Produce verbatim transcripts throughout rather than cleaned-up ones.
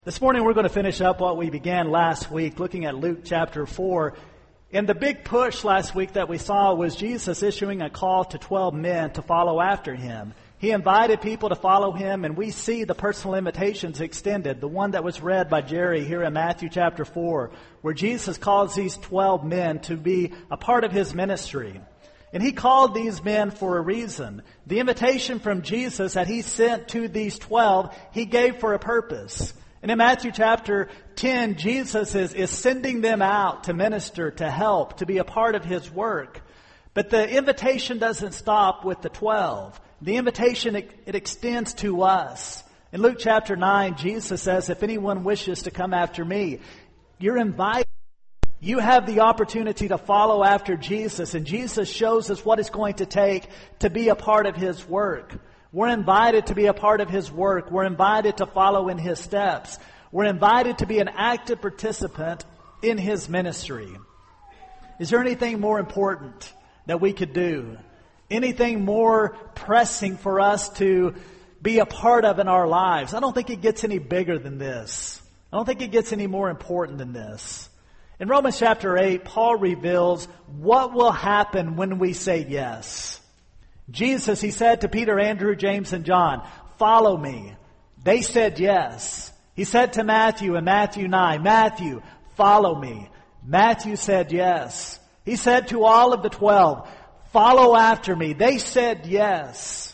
This morning we're going to finish up what we began last week, looking at Luke chapter four. And the big push last week that we saw was Jesus issuing a call to twelve men to follow after him. He invited people to follow him, and we see the personal invitations extended. The one that was read by Jerry here in Matthew chapter four, where Jesus calls these twelve men to be a part of his ministry. And he called these men for a reason. The invitation from Jesus that he sent to these twelve, he gave for a purpose. And in Matthew chapter ten, Jesus is, is sending them out to minister, to help, to be a part of his work. But the invitation doesn't stop with the twelve. The invitation, it, it extends to us. In Luke chapter nine, Jesus says, if anyone wishes to come after me, you're invited. You have the opportunity to follow after Jesus. And Jesus shows us what it's going to take to be a part of his work. We're invited to be a part of his work. We're invited to follow in his steps. We're invited to be an active participant in his ministry. Is there anything more important that we could do? Anything more pressing for us to be a part of in our lives? I don't think it gets any bigger than this. I don't think it gets any more important than this. In Romans chapter eight, Paul reveals what will happen when we say yes. Jesus, he said to Peter, Andrew, James, and John, follow me. They said yes. He said to Matthew in Matthew nine, Matthew, follow me. Matthew said yes. He said to all of the twelve, follow after me. They said yes.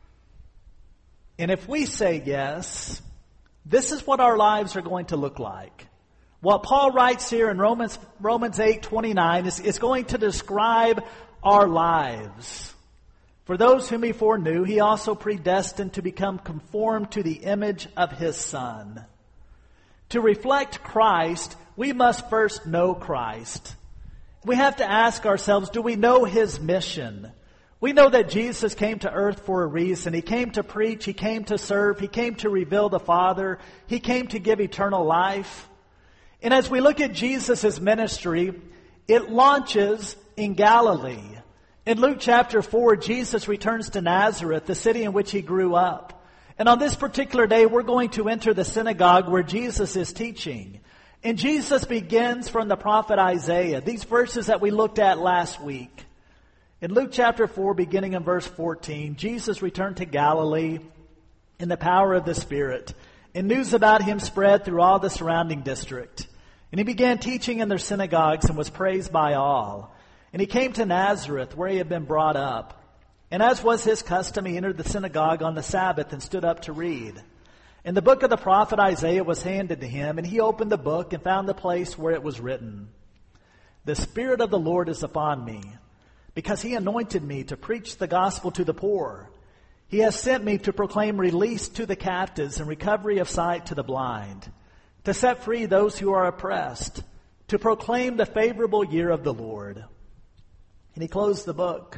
And if we say yes, this is what our lives are going to look like. What Paul writes here in Romans Romans eight twenty-nine is, is going to describe our lives. For those whom he foreknew, he also predestined to become conformed to the image of his Son. To reflect Christ, we must first know Christ. We have to ask ourselves, do we know his mission? We know that Jesus came to earth for a reason. He came to preach. He came to serve. He came to reveal the Father. He came to give eternal life. And as we look at Jesus' ministry, it launches in Galilee. In Luke chapter four, Jesus returns to Nazareth, the city in which he grew up. And on this particular day, we're going to enter the synagogue where Jesus is teaching. And Jesus begins from the prophet Isaiah, these verses that we looked at last week. In Luke chapter four, beginning in verse fourteen, Jesus returned to Galilee in the power of the Spirit. And news about him spread through all the surrounding district. And he began teaching in their synagogues and was praised by all. And he came to Nazareth, where he had been brought up. And as was his custom, he entered the synagogue on the Sabbath and stood up to read. And the book of the prophet Isaiah was handed to him, and he opened the book and found the place where it was written, the Spirit of the Lord is upon me, because he anointed me to preach the gospel to the poor. He has sent me to proclaim release to the captives and recovery of sight to the blind, to set free those who are oppressed, to proclaim the favorable year of the Lord. And he closed the book.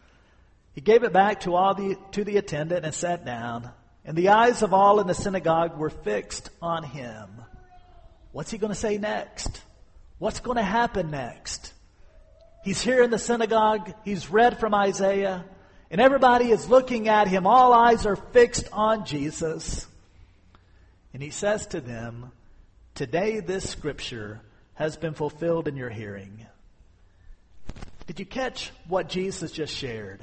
He gave it back to all the to the attendant and sat down. And the eyes of all in the synagogue were fixed on him. What's he going to say next? What's going to happen next? He's here in the synagogue. He's read from Isaiah. And everybody is looking at him. All eyes are fixed on Jesus. And he says to them, today this scripture has been fulfilled in your hearing. Did you catch what Jesus just shared?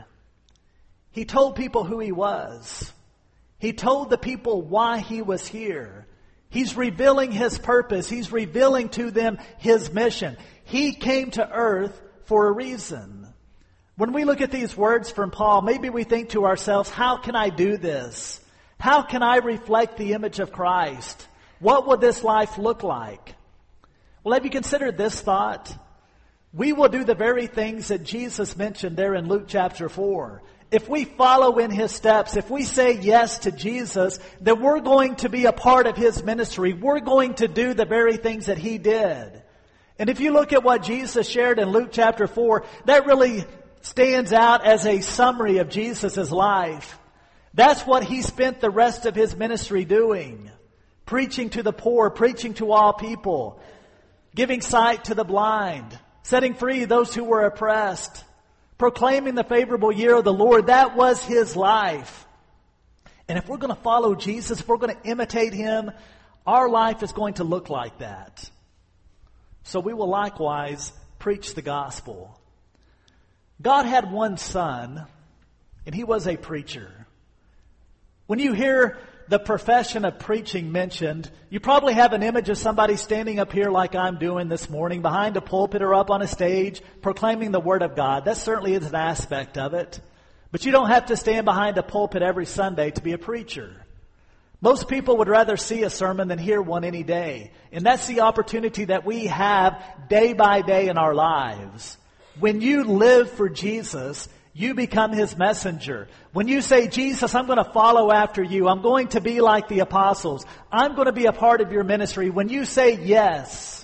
He told people who he was. He told the people why he was here. He's revealing his purpose. He's revealing to them his mission. He came to earth for a reason. When we look at these words from Paul, maybe we think to ourselves, how can I do this? How can I reflect the image of Christ? What would this life look like? Well, have you considered this thought? We will do the very things that Jesus mentioned there in Luke chapter four. If we follow in his steps, if we say yes to Jesus, then we're going to be a part of his ministry. We're going to do the very things that he did. And if you look at what Jesus shared in Luke chapter four, that really stands out as a summary of Jesus' life. That's what he spent the rest of his ministry doing. Preaching to the poor, preaching to all people, giving sight to the blind, setting free those who were oppressed, proclaiming the favorable year of the Lord. That was his life. And if we're going to follow Jesus, if we're going to imitate him, Our life is going to look like that. So we will likewise preach the gospel. God had one son, and he was a preacher. When you hear the profession of preaching mentioned, you probably have an image of somebody standing up here like I'm doing this morning, behind a pulpit or up on a stage, proclaiming the Word of God. That certainly is an aspect of it. But you don't have to stand behind a pulpit every Sunday to be a preacher. Most people would rather see a sermon than hear one any day. And that's the opportunity that we have day by day in our lives. When you live for Jesus, you become His messenger. When you say, Jesus, I'm going to follow after you. I'm going to be like the apostles. I'm going to be a part of your ministry. When you say yes,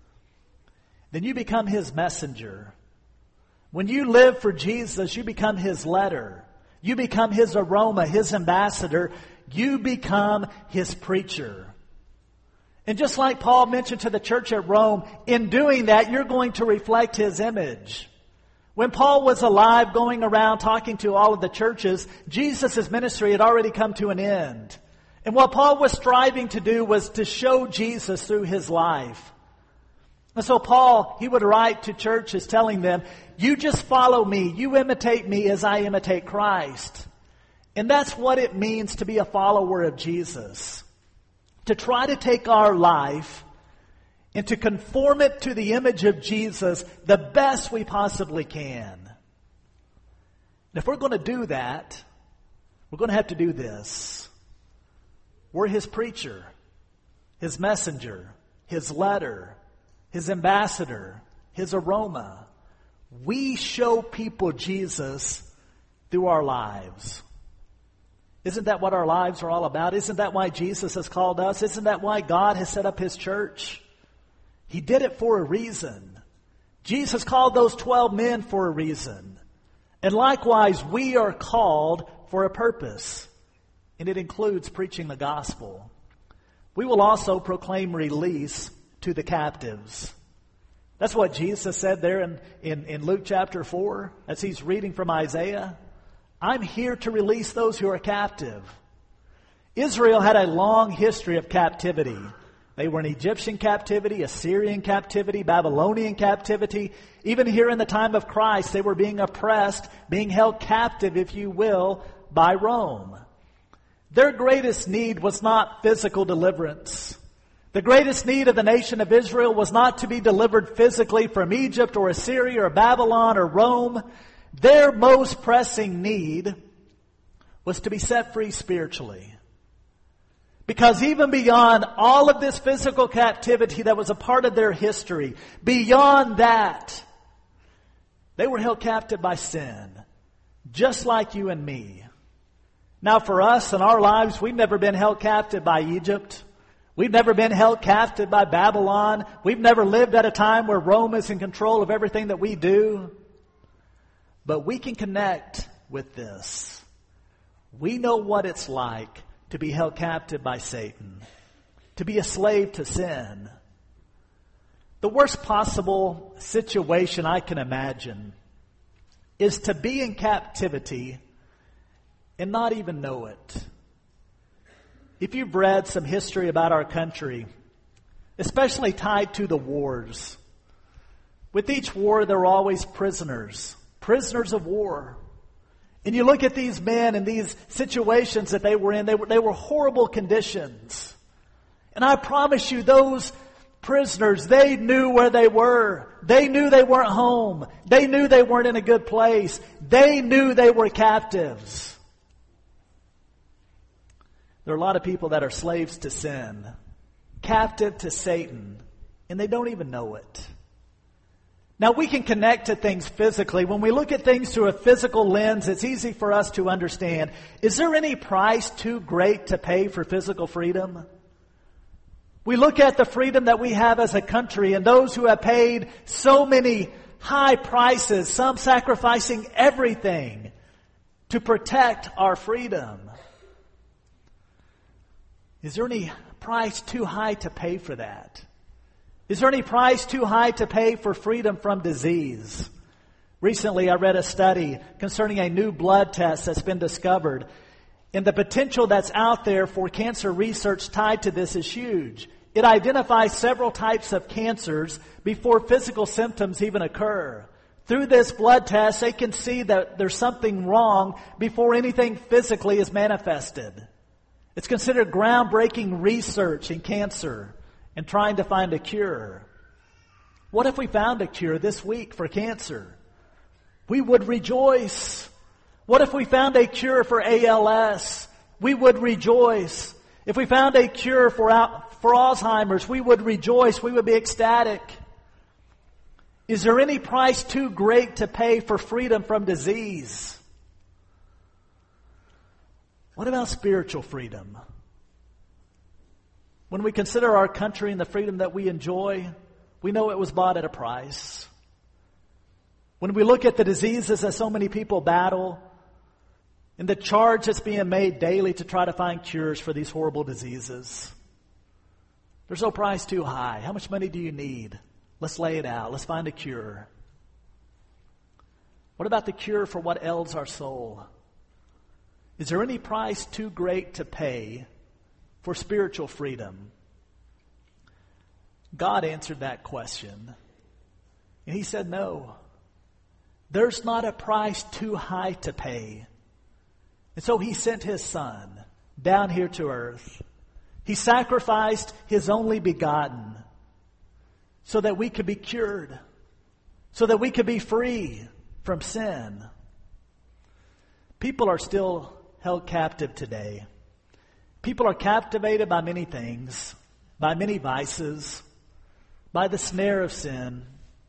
then you become His messenger. When you live for Jesus, you become His letter. You become His aroma, His ambassador. You become His preacher. And just like Paul mentioned to the church at Rome, in doing that, you're going to reflect His image. When Paul was alive, going around talking to all of the churches, Jesus' ministry had already come to an end. And what Paul was striving to do was to show Jesus through his life. And so Paul, he would write to churches telling them, you just follow me, you imitate me as I imitate Christ. And that's what it means to be a follower of Jesus. To try to take our life and to conform it to the image of Jesus the best we possibly can. And if we're going to do that, we're going to have to do this. We're His preacher, His messenger, His letter, His ambassador, His aroma. We show people Jesus through our lives. Isn't that what our lives are all about? Isn't that why Jesus has called us? Isn't that why God has set up His church? He did it for a reason. Jesus called those twelve men for a reason. And likewise, we are called for a purpose. And it includes preaching the gospel. We will also proclaim release to the captives. That's what Jesus said there in, in, in Luke chapter four, as He's reading from Isaiah. I'm here to release those who are captive. Israel had a long history of captivity. They were in Egyptian captivity, Assyrian captivity, Babylonian captivity. Even here in the time of Christ, they were being oppressed, being held captive, if you will, by Rome. Their greatest need was not physical deliverance. The greatest need of the nation of Israel was not to be delivered physically from Egypt or Assyria or Babylon or Rome. Their most pressing need was to be set free spiritually. Because even beyond all of this physical captivity that was a part of their history, beyond that, they were held captive by sin, just like you and me. Now for us in our lives, we've never been held captive by Egypt. We've never been held captive by Babylon. We've never lived at a time where Rome is in control of everything that we do. But we can connect with this. We know what it's like to be held captive by Satan, to be a slave to sin. The worst possible situation I can imagine is to be in captivity and not even know it. If you've read some history about our country, especially tied to the wars, with each war there were always prisoners, prisoners of war. And you look at these men and these situations that they were in, they were, they were horrible conditions. And I promise you, those prisoners, they knew where they were. They knew they weren't home. They knew they weren't in a good place. They knew they were captives. There are a lot of people that are slaves to sin, captive to Satan, and they don't even know it. Now we can connect to things physically. When we look at things through a physical lens, it's easy for us to understand. Is there any price too great to pay for physical freedom? We look at the freedom that we have as a country and those who have paid so many high prices, some sacrificing everything to protect our freedom. Is there any price too high to pay for that? Is there any price too high to pay for freedom from disease? Recently, I read a study concerning a new blood test that's been discovered. And the potential that's out there for cancer research tied to this is huge. It identifies several types of cancers before physical symptoms even occur. Through this blood test, they can see that there's something wrong before anything physically is manifested. It's considered groundbreaking research in cancer and trying to find a cure. What if we found a cure this week for cancer? We would rejoice. What if we found a cure for A L S? We would rejoice. If we found a cure for, for Alzheimer's, we would rejoice. We would be ecstatic. Is there any price too great to pay for freedom from disease? What about spiritual freedom? When we consider our country and the freedom that we enjoy, we know it was bought at a price. When we look at the diseases that so many people battle, and the charge that's being made daily to try to find cures for these horrible diseases, there's no price too high. How much money do you need? Let's lay it out. Let's find a cure. What about the cure for what ails our soul? Is there any price too great to pay for spiritual freedom? God answered that question. And He said no. There's not a price too high to pay. And so He sent His Son down here to earth. He sacrificed His only begotten so that we could be cured, so that we could be free from sin. People are still held captive today. People are captivated by many things, by many vices, by the snare of sin.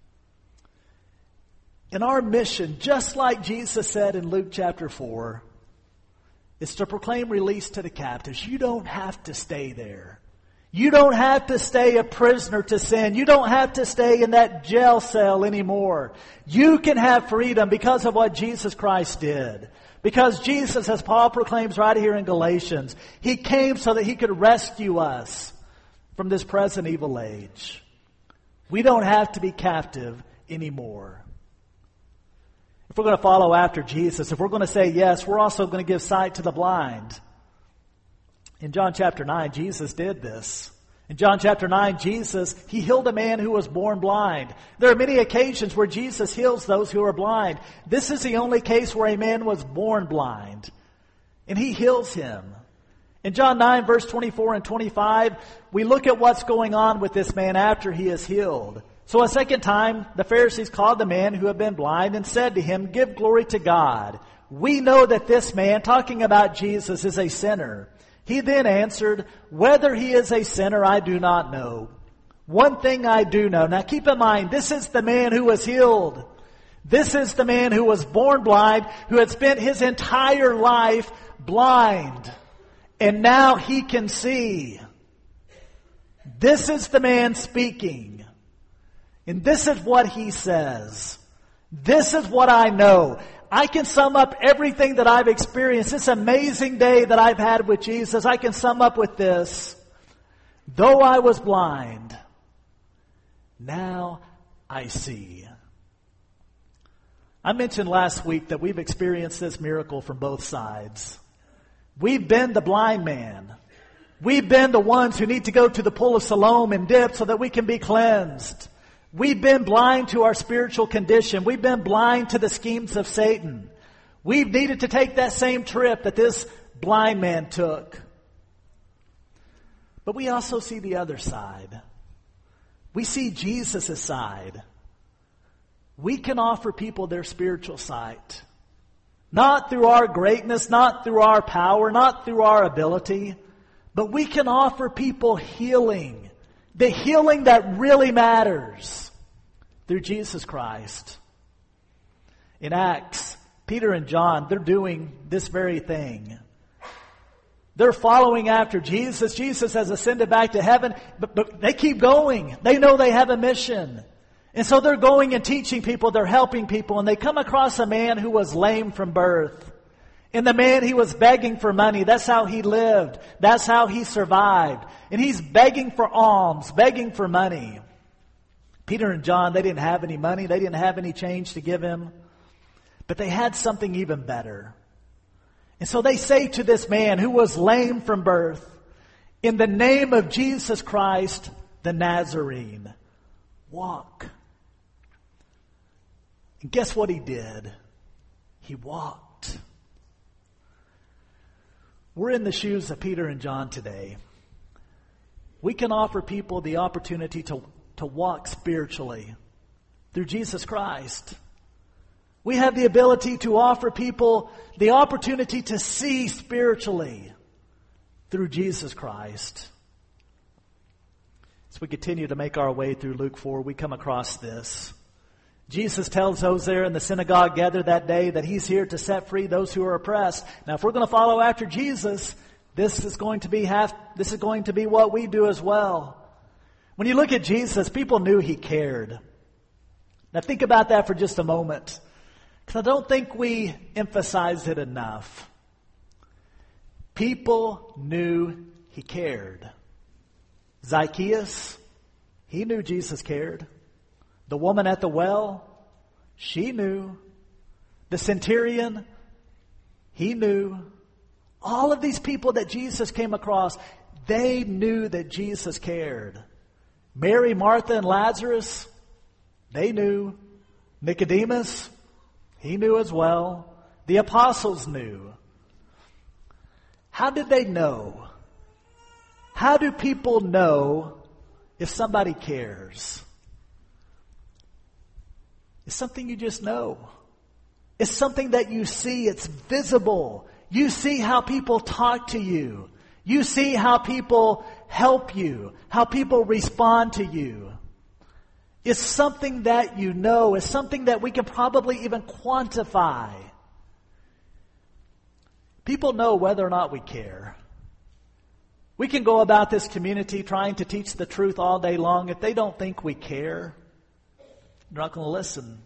And our mission, just like Jesus said in Luke chapter four, is to proclaim release to the captives. You don't have to stay there. You don't have to stay a prisoner to sin. You don't have to stay in that jail cell anymore. You can have freedom because of what Jesus Christ did. Because Jesus, as Paul proclaims right here in Galatians, He came so that He could rescue us from this present evil age. We don't have to be captive anymore. If we're going to follow after Jesus, if we're going to say yes, we're also going to give sight to the blind. In John chapter nine, Jesus did this. In John chapter nine, Jesus, He healed a man who was born blind. There are many occasions where Jesus heals those who are blind. This is the only case where a man was born blind. And He heals him. In John nine, verse twenty-four and twenty-five, we look at what's going on with this man after he is healed. So a second time, the Pharisees called the man who had been blind and said to him, "Give glory to God. We know that this man," talking about Jesus, "is a sinner." He then answered, "Whether he is a sinner, I do not know. One thing I do know." Now keep in mind, this is the man who was healed. This is the man who was born blind, who had spent his entire life blind. And now he can see. This is the man speaking. And this is what he says. This is what I know. I can sum up everything that I've experienced, this amazing day that I've had with Jesus. I can sum up with this. Though I was blind, now I see. I mentioned last week that we've experienced this miracle from both sides. We've been the blind man. We've been the ones who need to go to the pool of Siloam and dip so that we can be cleansed. We've been blind to our spiritual condition. We've been blind to the schemes of Satan. We've needed to take that same trip that this blind man took. But we also see the other side. We see Jesus' side. We can offer people their spiritual sight. Not through our greatness, not through our power, not through our ability, but we can offer people healing. The healing that really matters through Jesus Christ. In Acts, Peter and John, they're doing this very thing. They're following after Jesus. Jesus has ascended back to heaven, but, but they keep going. They know they have a mission. And so they're going and teaching people, they're helping people, and they come across a man who was lame from birth. And the man, he was begging for money. That's how he lived. That's how he survived. And he's begging for alms, begging for money. Peter and John, they didn't have any money. They didn't have any change to give him. But they had something even better. And so they say to this man who was lame from birth, in the name of Jesus Christ, the Nazarene, walk. And guess what he did? He walked. We're in the shoes of Peter and John today. We can offer people the opportunity to, to walk spiritually through Jesus Christ. We have the ability to offer people the opportunity to see spiritually through Jesus Christ. As we continue to make our way through Luke four, we come across this. Jesus tells those there in the synagogue gathered that day that he's here to set free those who are oppressed. Now, if we're going to follow after Jesus, this is going to be half, this is going to be what we do as well. When you look at Jesus, people knew he cared. Now, think about that for just a moment, because I don't think we emphasize it enough. People knew he cared. Zacchaeus, he knew Jesus cared. The woman at the well, she knew. The centurion, he knew. All of these people that Jesus came across, they knew that Jesus cared. Mary, Martha, and Lazarus, they knew. Nicodemus, he knew as well. The apostles knew. How did they know? How do people know if somebody cares? It's something you just know. It's something that you see. It's visible. You see how people talk to you. You see how people help you, how people respond to you. It's something that you know. It's something that we can probably even quantify. People know whether or not we care. We can go about this community trying to teach the truth all day long. If they don't think we care, they're not going to listen.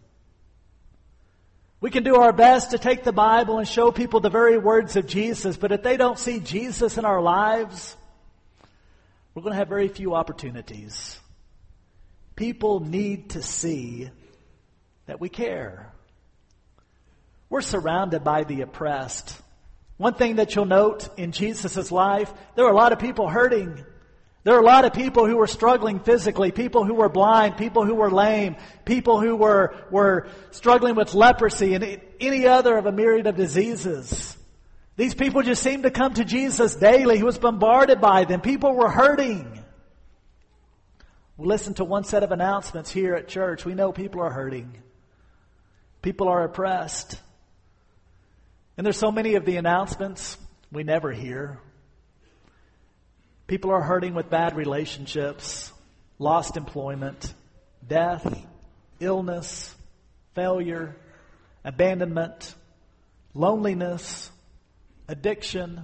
We can do our best to take the Bible and show people the very words of Jesus, but if they don't see Jesus in our lives, we're going to have very few opportunities. People need to see that we care. We're surrounded by the oppressed. One thing that you'll note in Jesus' life, there were a lot of people hurting. There are a lot of people who were struggling physically, people who were blind, people who were lame, people who were, were struggling with leprosy and any other of a myriad of diseases. These people just seemed to come to Jesus daily. He was bombarded by them. People were hurting. We listen to one set of announcements here at church. We know people are hurting. People are oppressed. And there's so many of the announcements we never hear. People are hurting with bad relationships, lost employment, death, illness, failure, abandonment, loneliness, addiction.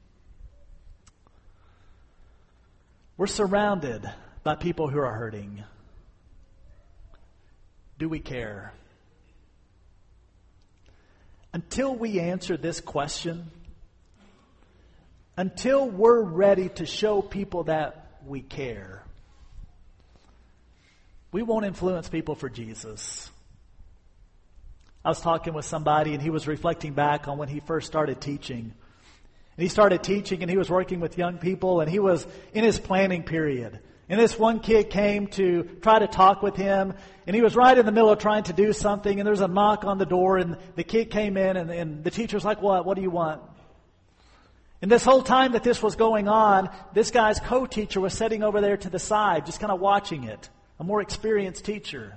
We're surrounded by people who are hurting. Do we care? Until we answer this question, until we're ready to show people that we care, we won't influence people for Jesus. I was talking with somebody and he was reflecting back on when he first started teaching. And he started teaching and he was working with young people and he was in his planning period. And this one kid came to try to talk with him and he was right in the middle of trying to do something and there's a knock on the door and the kid came in and, and the teacher's like, what? What do you want? And this whole time that this was going on, this guy's co-teacher was sitting over there to the side, just kind of watching it. A more experienced teacher.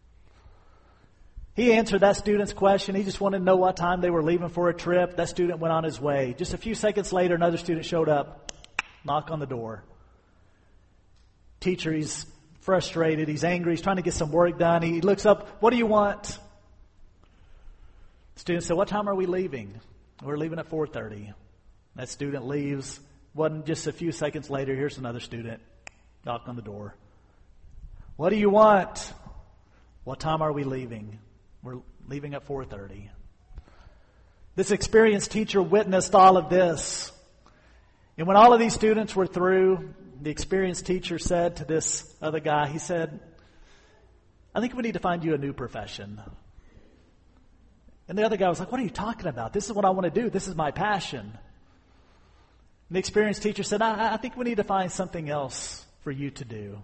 He answered that student's question. He just wanted to know what time they were leaving for a trip. That student went on his way. Just a few seconds later, another student showed up. Knock on the door. Teacher, he's frustrated. He's angry. He's trying to get some work done. He looks up. What do you want? Student said, what time are we leaving? We're leaving at four thirty. That student leaves. Wasn't just a few seconds later, here's another student. Knocked on the door. What do you want? What time are we leaving? We're leaving at four thirty. This experienced teacher witnessed all of this. And when all of these students were through, the experienced teacher said to this other guy, he said, I think we need to find you a new profession. And the other guy was like, what are you talking about? This is what I want to do. This is my passion. And the experienced teacher said, I, I think we need to find something else for you to do.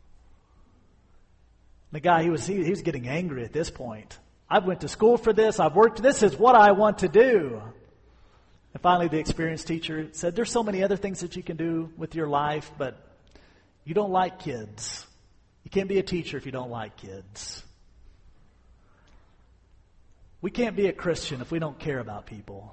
The guy, he was he, he was getting angry at this point. I went to school for this. I've worked. This is what I want to do. And finally, the experienced teacher said, there's so many other things that you can do with your life, but you don't like kids. You can't be a teacher if you don't like kids. We can't be a Christian if we don't care about people.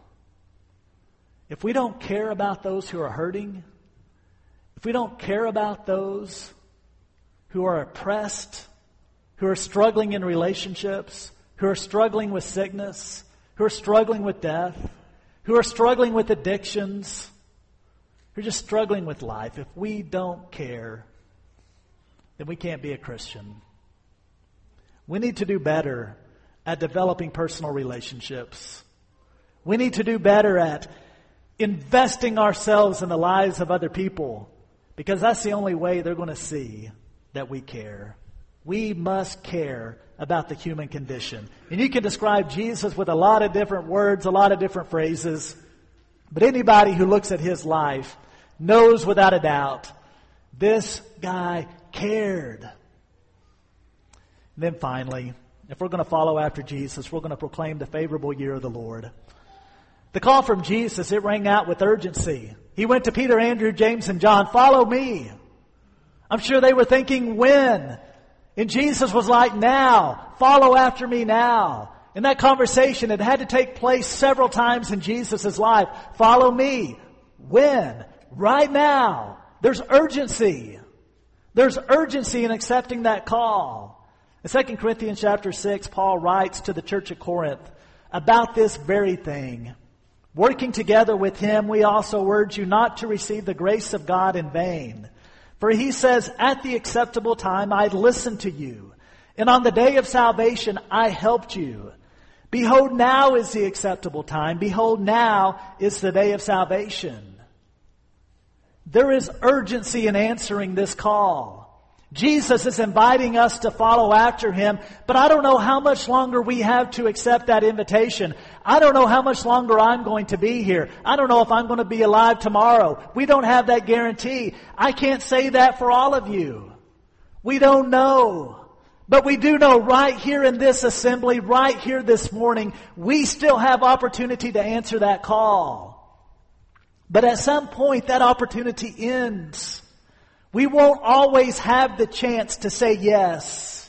If we don't care about those who are hurting, if we don't care about those who are oppressed, who are struggling in relationships, who are struggling with sickness, who are struggling with death, who are struggling with addictions, who are just struggling with life, if we don't care, then we can't be a Christian. We need to do better at developing personal relationships. We need to do better at investing ourselves in the lives of other people, because that's the only way they're going to see that we care. We must care about the human condition. And you can describe Jesus with a lot of different words, a lot of different phrases, but anybody who looks at his life knows without a doubt, this guy cared. And then finally, if we're going to follow after Jesus, we're going to proclaim the favorable year of the Lord. The call from Jesus, it rang out with urgency. He went to Peter, Andrew, James, and John, follow me. I'm sure they were thinking, when? And Jesus was like, now. Follow after me now. In that conversation, it had to take place several times in Jesus' life. Follow me. When? Right now. There's urgency. There's urgency in accepting that call. In Second Corinthians chapter six, Paul writes to the church of Corinth about this very thing. Working together with him, we also urge you not to receive the grace of God in vain. For he says, at the acceptable time I listened to you, and on the day of salvation I helped you. Behold, now is the acceptable time. Behold, now is the day of salvation. There is urgency in answering this call. Jesus is inviting us to follow after him, but I don't know how much longer we have to accept that invitation. I don't know how much longer I'm going to be here. I don't know if I'm going to be alive tomorrow. We don't have that guarantee. I can't say that for all of you. We don't know. But we do know right here in this assembly, right here this morning, we still have opportunity to answer that call. But at some point, that opportunity ends. We won't always have the chance to say yes.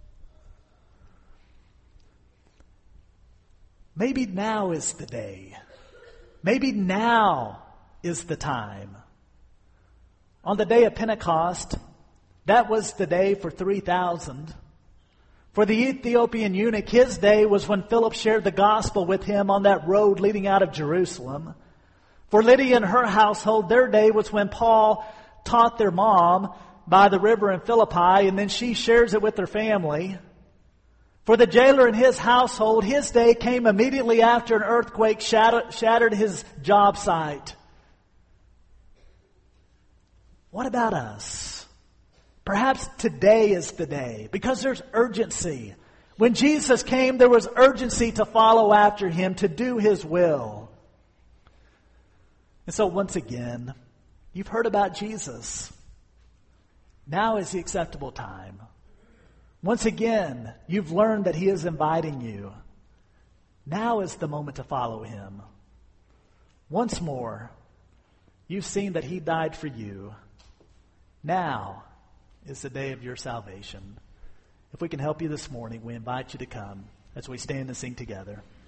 Maybe now is the day. Maybe now is the time. On the day of Pentecost, that was the day for three thousand. For the Ethiopian eunuch, his day was when Philip shared the gospel with him on that road leading out of Jerusalem. For Lydia and her household, their day was when Paul taught their mom by the river in Philippi, and then she shares it with their family. For the jailer in his household, his day came immediately after an earthquake shattered, shattered his job site. What about us? Perhaps today is the day, because there's urgency. When Jesus came, there was urgency to follow after him, to do his will. And so once again, you've heard about Jesus. Now is the acceptable time. Once again, you've learned that he is inviting you. Now is the moment to follow him. Once more, you've seen that he died for you. Now is the day of your salvation. If we can help you this morning, we invite you to come as we stand and sing together.